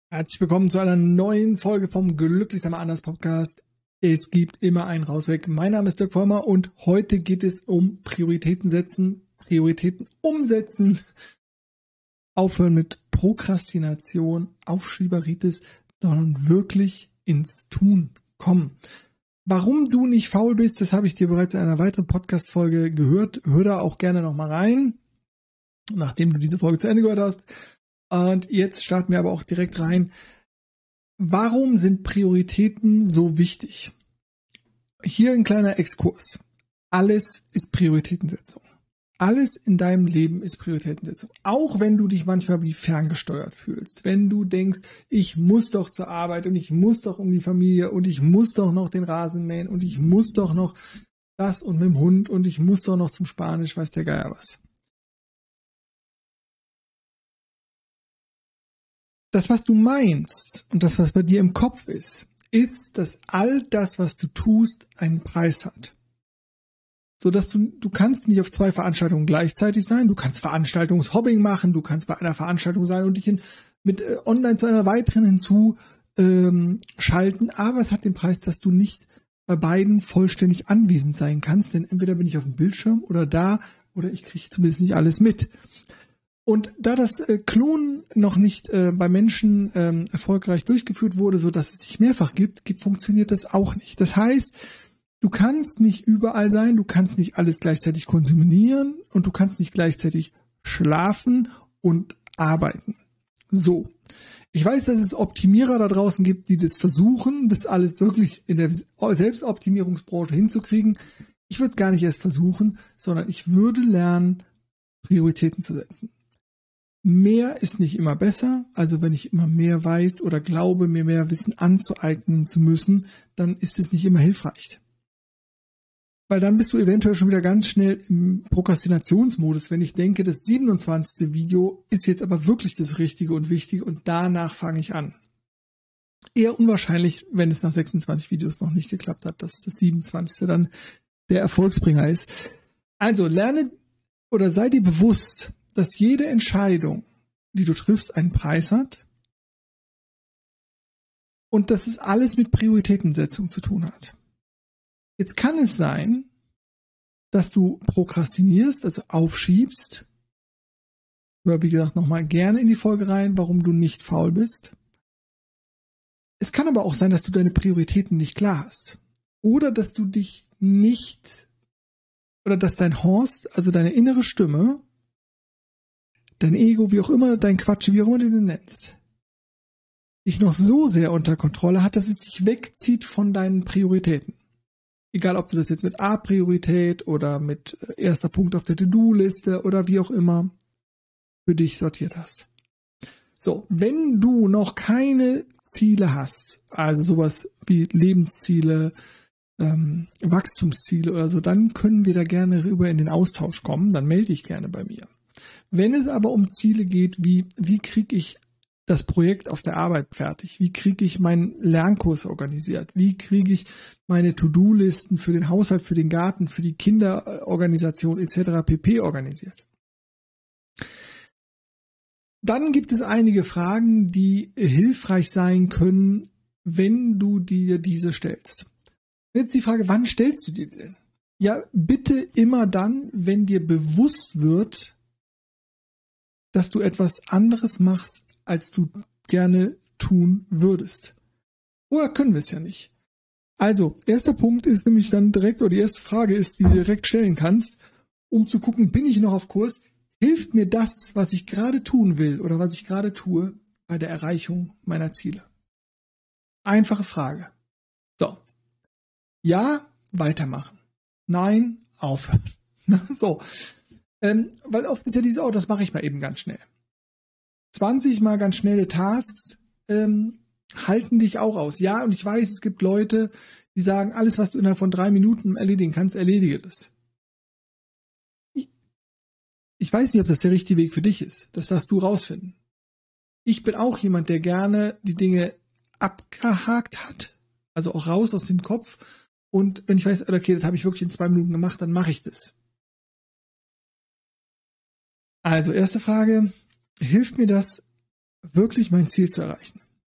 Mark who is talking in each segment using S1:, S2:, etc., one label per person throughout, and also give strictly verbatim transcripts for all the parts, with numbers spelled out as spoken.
S1: Herzlich willkommen zu einer neuen Folge vom Glücklich sein wir anders Podcast. Es gibt immer einen Rausweg. Mein Name ist Dirk Vollmer und heute geht es um Prioritäten setzen, Prioritäten umsetzen, aufhören mit Prokrastination, Aufschieberitis, sondern wirklich ins Tun kommen. Warum du nicht faul bist, das habe ich dir bereits in einer weiteren Podcast-Folge gehört. Hör da auch gerne nochmal rein, nachdem du diese Folge zu Ende gehört hast. Und jetzt starten wir aber auch direkt rein. Warum sind Prioritäten so wichtig? Hier ein kleiner Exkurs. Alles ist Prioritätensetzung. Alles in deinem Leben ist Prioritätensetzung. Auch wenn du dich manchmal wie ferngesteuert fühlst. Wenn du denkst, ich muss doch zur Arbeit und ich muss doch um die Familie und ich muss doch noch den Rasen mähen und ich muss doch noch das und mit dem Hund und ich muss doch noch zum Spanisch, weiß der Geier was. Das, was du meinst und das, was bei dir im Kopf ist, ist, dass all das, was du tust, einen Preis hat. So dass du, du kannst nicht auf zwei Veranstaltungen gleichzeitig sein. Du kannst Veranstaltungshopping machen, du kannst bei einer Veranstaltung sein und dich in, mit äh, online zu einer weiteren hinzu ähm, schalten. Aber es hat den Preis, dass du nicht bei beiden vollständig anwesend sein kannst. Denn entweder bin ich auf dem Bildschirm oder da oder ich kriege zumindest nicht alles mit. Und da das äh, Klonen noch nicht äh, bei Menschen ähm, erfolgreich durchgeführt wurde, so dass es sich mehrfach gibt, gibt, funktioniert das auch nicht. Das heißt, du kannst nicht überall sein, du kannst nicht alles gleichzeitig konsumieren und du kannst nicht gleichzeitig schlafen und arbeiten. So. Ich weiß, dass es Optimierer da draußen gibt, die das versuchen, das alles wirklich in der Selbstoptimierungsbranche hinzukriegen. Ich würde es gar nicht erst versuchen, sondern ich würde lernen, Prioritäten zu setzen. Mehr ist nicht immer besser, also wenn ich immer mehr weiß oder glaube, mir mehr Wissen anzueignen zu müssen, dann ist es nicht immer hilfreich. Weil dann bist du eventuell schon wieder ganz schnell im Prokrastinationsmodus, wenn ich denke, das siebenundzwanzigste Video ist jetzt aber wirklich das Richtige und Wichtige und danach fange ich an. Eher unwahrscheinlich, wenn es nach sechsundzwanzig Videos noch nicht geklappt hat, dass das siebenundzwanzigste dann der Erfolgsbringer ist. Also lerne oder sei dir bewusst, dass jede Entscheidung, die du triffst, einen Preis hat und dass es alles mit Prioritätensetzung zu tun hat. Jetzt kann es sein, dass du prokrastinierst, also aufschiebst. Hör, wie gesagt, nochmal gerne in die Folge rein, warum du nicht faul bist. Es kann aber auch sein, dass du deine Prioritäten nicht klar hast. Oder dass du dich nicht, oder dass dein Horst, also deine innere Stimme, dein Ego, wie auch immer, dein Quatsch, wie auch immer du den nennst, dich noch so sehr unter Kontrolle hat, dass es dich wegzieht von deinen Prioritäten. Egal, ob du das jetzt mit A-Priorität oder mit erster Punkt auf der To-Do-Liste oder wie auch immer für dich sortiert hast. So, wenn du noch keine Ziele hast, also sowas wie Lebensziele, ähm, Wachstumsziele oder so, dann können wir da gerne rüber in den Austausch kommen, dann melde dich gerne bei mir. Wenn es aber um Ziele geht, wie, wie kriege ich das Projekt auf der Arbeit fertig? Wie kriege ich meinen Lernkurs organisiert? Wie kriege ich meine To-Do-Listen für den Haushalt, für den Garten, für die Kinderorganisation et cetera pp. Organisiert? Dann gibt es einige Fragen, die hilfreich sein können, wenn du dir diese stellst. Jetzt die Frage, wann stellst du dir die denn? Ja, bitte immer dann, wenn dir bewusst wird, dass du etwas anderes machst, als du gerne tun würdest. Vorher können wir es ja nicht. Also, erster Punkt ist nämlich dann direkt, oder die erste Frage ist, die du direkt stellen kannst, um zu gucken, bin ich noch auf Kurs? Hilft mir das, was ich gerade tun will oder was ich gerade tue, bei der Erreichung meiner Ziele? Einfache Frage. So. Ja, weitermachen. Nein, aufhören. So. Ähm, weil oft ist ja dieses, oh, das mache ich mal eben ganz schnell. zwanzig mal ganz schnelle Tasks ähm, halten dich auch aus. Ja, und ich weiß, es gibt Leute, die sagen, alles, was du innerhalb von drei Minuten erledigen kannst, erledige das. Ich, ich weiß nicht, ob das der richtige Weg für dich ist. Das darfst du rausfinden. Ich bin auch jemand, der gerne die Dinge abgehakt hat, also auch raus aus dem Kopf. Und wenn ich weiß, okay, das habe ich wirklich in zwei Minuten gemacht, dann mache ich das. Also, erste Frage, hilft mir das, wirklich mein Ziel zu erreichen?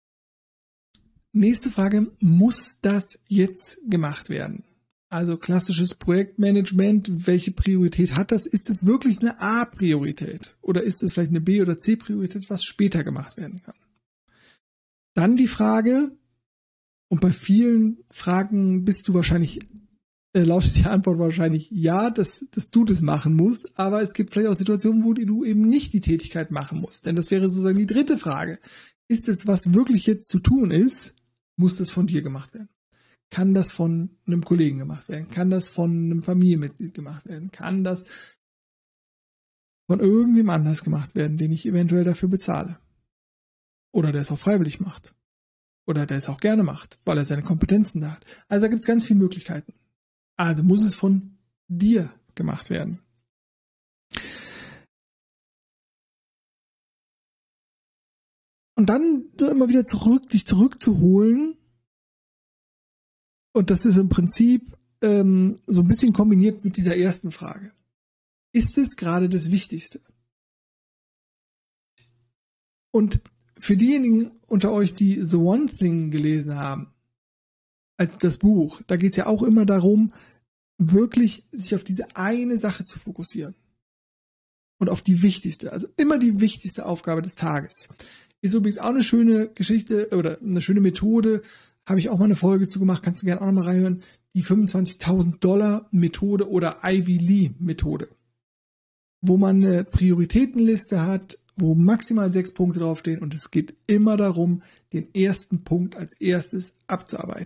S1: Nächste Frage, muss das jetzt gemacht werden? Also klassisches Projektmanagement, welche Priorität hat das? Ist es wirklich eine A-Priorität oder ist es vielleicht eine B- oder C-Priorität, was später gemacht werden kann? Dann die Frage, und bei vielen Fragen bist du wahrscheinlich, äh, lautet die Antwort wahrscheinlich ja, dass, dass du das machen musst, aber es gibt vielleicht auch Situationen, wo du eben nicht die Tätigkeit machen musst. Denn das wäre sozusagen die dritte Frage. Ist es, was wirklich jetzt zu tun ist, muss das von dir gemacht werden? Kann das von einem Kollegen gemacht werden? Kann das von einem Familienmitglied gemacht werden? Kann das von irgendwem anders gemacht werden, den ich eventuell dafür bezahle? Oder der es auch freiwillig macht? Oder der es auch gerne macht, weil er seine Kompetenzen da hat? Also da gibt es ganz viele Möglichkeiten. Also muss es von dir gemacht werden. Und dann immer wieder zurück, dich zurückzuholen. Und das ist im Prinzip ähm, so ein bisschen kombiniert mit dieser ersten Frage. Ist es gerade das Wichtigste? Und für diejenigen unter euch, die The One Thing gelesen haben, als das Buch, da geht es ja auch immer darum, wirklich sich auf diese eine Sache zu fokussieren. Und auf die wichtigste, also immer die wichtigste Aufgabe des Tages. Ist übrigens auch eine schöne Geschichte oder eine schöne Methode, habe ich auch mal eine Folge zu gemacht, kannst du gerne auch noch mal reinhören, die fünfundzwanzigtausend Dollar Methode oder Ivy Lee Methode, wo man eine Prioritätenliste hat, wo maximal sechs Punkte draufstehen und es geht immer darum, den ersten Punkt als erstes abzuarbeiten.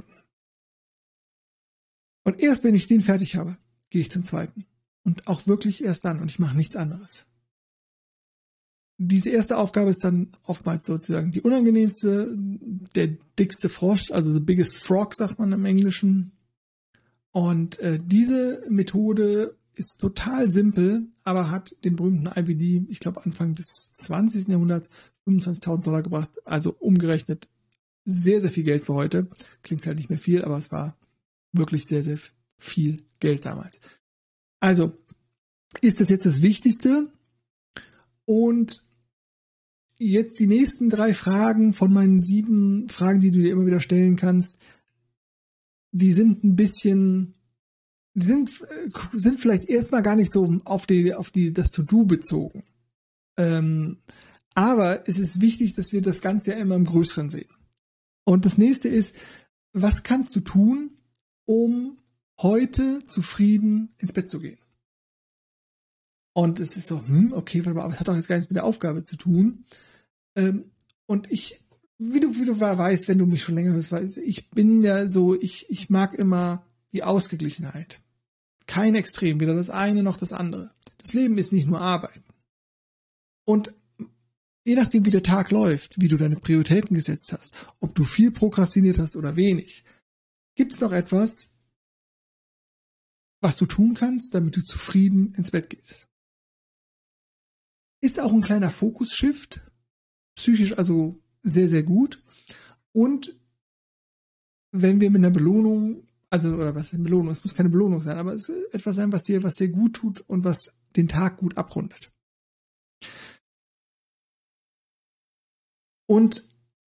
S1: Und erst wenn ich den fertig habe, gehe ich zum zweiten. Und auch wirklich erst dann und ich mache nichts anderes. Diese erste Aufgabe ist dann oftmals sozusagen die unangenehmste, der dickste Frosch, also the biggest frog, sagt man im Englischen. Und äh, diese Methode ist total simpel, aber hat den berühmten Ivy Lee, ich glaube Anfang des zwanzigsten Jahrhunderts, fünfundzwanzigtausend Dollar gebracht, also umgerechnet sehr, sehr viel Geld für heute. Klingt halt nicht mehr viel, aber es war wirklich sehr, sehr viel Geld damals. Also, ist das jetzt das Wichtigste? Und jetzt die nächsten drei Fragen von meinen sieben Fragen, die du dir immer wieder stellen kannst, die sind ein bisschen, die sind, sind vielleicht erstmal gar nicht so auf die, auf die, das To-Do bezogen. Ähm, aber es ist wichtig, dass wir das Ganze ja immer im Größeren sehen. Und das nächste ist, was kannst du tun, um heute zufrieden ins Bett zu gehen? Und es ist so, hm, okay, aber es hat doch jetzt gar nichts mit der Aufgabe zu tun. Ähm, und ich, wie du, wie du weißt, wenn du mich schon länger hörst, weißt, ich bin ja so, ich, ich mag immer die Ausgeglichenheit. Kein Extrem, weder das eine noch das andere. Das Leben ist nicht nur Arbeiten. Und je nachdem, wie der Tag läuft, wie du deine Prioritäten gesetzt hast, ob du viel prokrastiniert hast oder wenig, gibt es noch etwas, was du tun kannst, damit du zufrieden ins Bett gehst. Ist auch ein kleiner Fokus-Shift, psychisch also sehr, sehr gut. Und wenn wir mit einer Belohnung, also, oder was ist eine Belohnung? Es muss keine Belohnung sein, aber es ist etwas sein, was dir, was dir gut tut und was den Tag gut abrundet. Und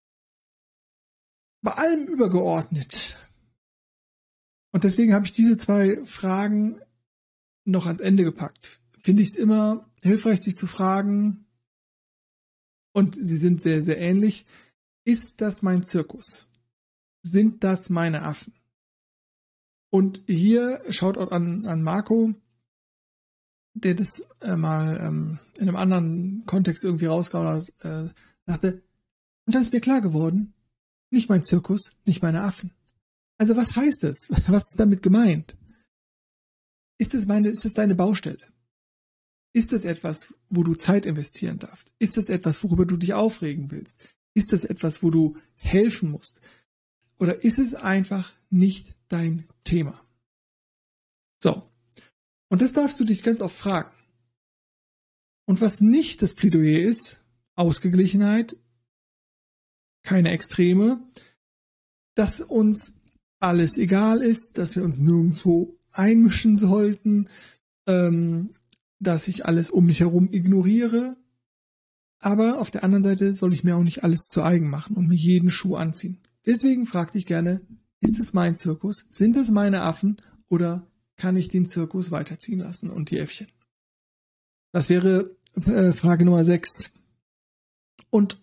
S1: bei allem übergeordnet, und deswegen habe ich diese zwei Fragen noch ans Ende gepackt, finde ich es immer hilfreich, sich zu fragen, und sie sind sehr, sehr ähnlich, ist das mein Zirkus? Sind das meine Affen? Und hier schaut auch an, an Marco, der das äh, mal ähm, in einem anderen Kontext irgendwie rausgehauen hat, äh, sagte, und dann ist mir klar geworden, nicht mein Zirkus, nicht meine Affen. Also was heißt das? Was ist damit gemeint? Ist es meine, ist es deine Baustelle? Ist es etwas, wo du Zeit investieren darfst? Ist es etwas, worüber du dich aufregen willst? Ist es etwas, wo du helfen musst? Oder ist es einfach nicht dein Thema? So. Und das darfst du dich ganz oft fragen. Und was nicht das Plädoyer ist, Ausgeglichenheit, keine Extreme, dass uns alles egal ist, dass wir uns nirgendwo einmischen sollten, ähm, dass ich alles um mich herum ignoriere. Aber auf der anderen Seite soll ich mir auch nicht alles zu eigen machen und mir jeden Schuh anziehen. deswegen frag dich gerne, ist es mein Zirkus? Sind es meine Affen? Oder kann ich den Zirkus weiterziehen lassen und die Äffchen? Das wäre äh, Frage Nummer sechs. Und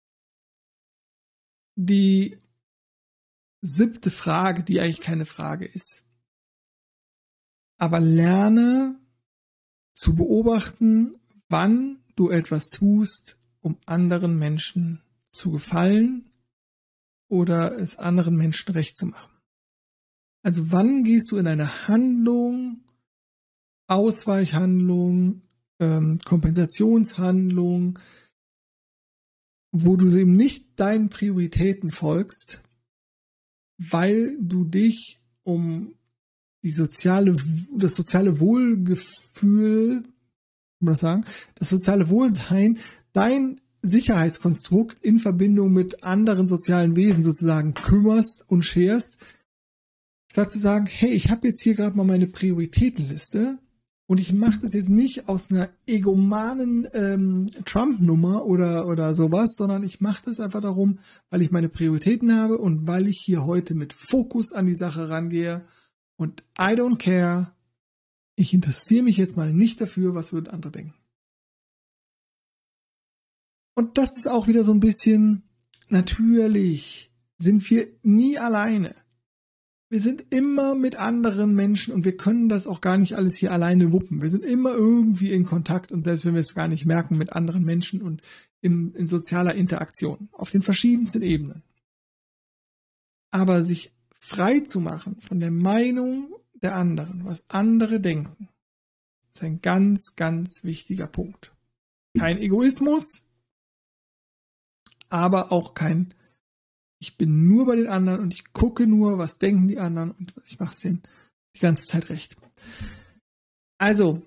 S1: die siebte Frage, die eigentlich keine Frage ist. Aber lerne zu beobachten, wann du etwas tust, um anderen Menschen zu gefallen oder es anderen Menschen recht zu machen. Also wann gehst du in eine Handlung, Ausweichhandlung, ähm, Kompensationshandlung, wo du eben nicht deinen Prioritäten folgst, weil du dich um die soziale, das soziale Wohlgefühl, kann man das sagen, das soziale Wohlsein, dein Sicherheitskonstrukt in Verbindung mit anderen sozialen Wesen sozusagen kümmerst und scherst, statt zu sagen, hey, ich habe jetzt hier gerade mal meine Prioritätenliste und ich mache das jetzt nicht aus einer egomanen ähm, Trump-Nummer oder, oder sowas, sondern ich mache das einfach darum, weil ich meine Prioritäten habe und weil ich hier heute mit Fokus an die Sache rangehe und I don't care, ich interessiere mich jetzt mal nicht dafür, was würden andere denken. Und das ist auch wieder so ein bisschen, natürlich sind wir nie alleine. Wir sind immer mit anderen Menschen und wir können das auch gar nicht alles hier alleine wuppen. Wir sind immer irgendwie in Kontakt und selbst wenn wir es gar nicht merken, mit anderen Menschen und in, in sozialer Interaktion auf den verschiedensten Ebenen. Aber sich frei zu machen von der Meinung der anderen, was andere denken, ist ein ganz, ganz wichtiger Punkt. Kein Egoismus, aber auch kein ich bin nur bei den anderen und ich gucke nur, was denken die anderen und ich mache es denen die ganze Zeit recht. Also,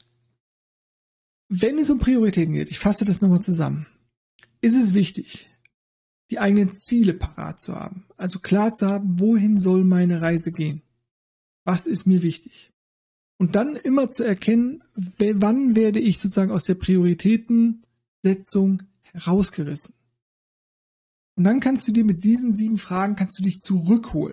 S1: wenn es um Prioritäten geht, ich fasse das nochmal zusammen, ist es wichtig, die eigenen Ziele parat zu haben. Also klar zu haben, wohin soll meine Reise gehen? Was ist mir wichtig? Und dann immer zu erkennen, wann werde ich sozusagen aus der Prioritätensetzung herausgerissen. Und dann kannst du dir mit diesen sieben Fragen, kannst du dich zurückholen.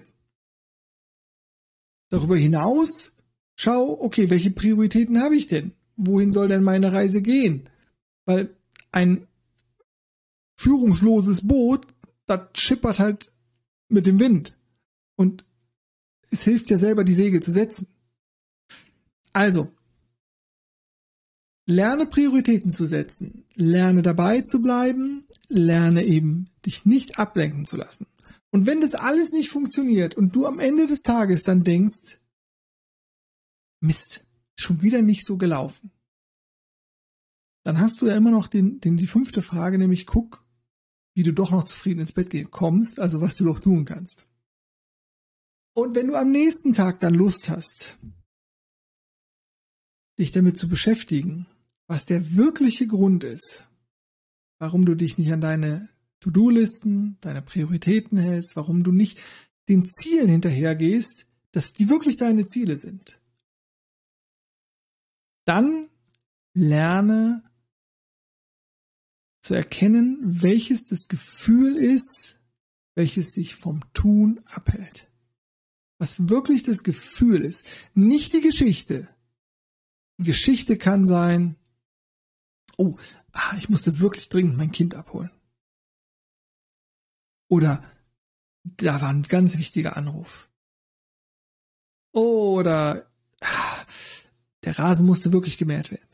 S1: Darüber hinaus, schau, okay, welche Prioritäten habe ich denn? Wohin soll denn meine Reise gehen? Weil ein führungsloses Boot, das schippert halt mit dem Wind. Und es hilft ja selber, die Segel zu setzen. Also, lerne Prioritäten zu setzen, lerne dabei zu bleiben, lerne eben dich nicht ablenken zu lassen. Und wenn das alles nicht funktioniert und du am Ende des Tages dann denkst, Mist, schon wieder nicht so gelaufen, dann hast du ja immer noch den, den, die fünfte Frage, nämlich guck, wie du doch noch zufrieden ins Bett gehen kommst, also was du noch tun kannst. Und wenn du am nächsten Tag dann Lust hast, dich damit zu beschäftigen, was der wirkliche Grund ist, warum du dich nicht an deine To-Do-Listen, deine Prioritäten hältst, warum du nicht den Zielen hinterhergehst, dass die wirklich deine Ziele sind. Dann lerne zu erkennen, welches das Gefühl ist, welches dich vom Tun abhält. Was wirklich das Gefühl ist, nicht die Geschichte. Die Geschichte kann sein, oh, ah, ich musste wirklich dringend mein Kind abholen. Oder da war ein ganz wichtiger Anruf. Oder ah, der Rasen musste wirklich gemäht werden.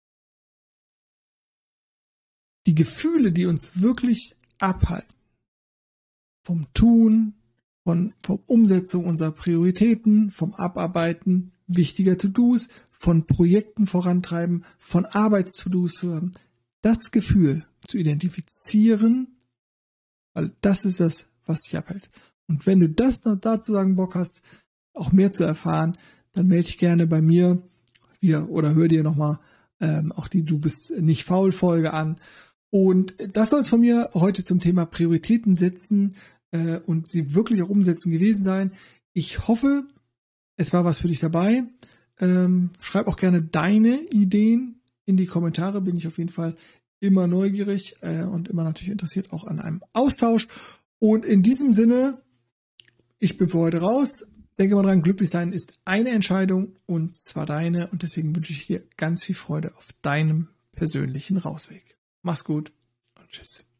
S1: Die Gefühle, die uns wirklich abhalten vom Tun, von, vom Umsetzung unserer Prioritäten, vom Abarbeiten wichtiger To-Dos, von Projekten vorantreiben, von Arbeits-To-Dos zu haben, das Gefühl zu identifizieren, weil das ist das, was dich abhält. Und wenn du das noch dazu sagen Bock hast, auch mehr zu erfahren, dann melde dich gerne bei mir wieder oder hör dir nochmal ähm, auch die Du bist nicht faul Folge an. Und das soll es von mir heute zum Thema Prioritäten setzen äh, und sie wirklich auch umsetzen gewesen sein. Ich hoffe, es war was für dich dabei. Ähm, schreib auch gerne deine Ideen in die Kommentare. Bin ich auf jeden Fall immer neugierig äh, und immer natürlich interessiert auch an einem Austausch. Und in diesem Sinne, ich bin für heute raus. Denke mal dran, glücklich sein ist eine Entscheidung und zwar deine. Und deswegen wünsche ich dir ganz viel Freude auf deinem persönlichen Rausweg. Mach's gut und tschüss.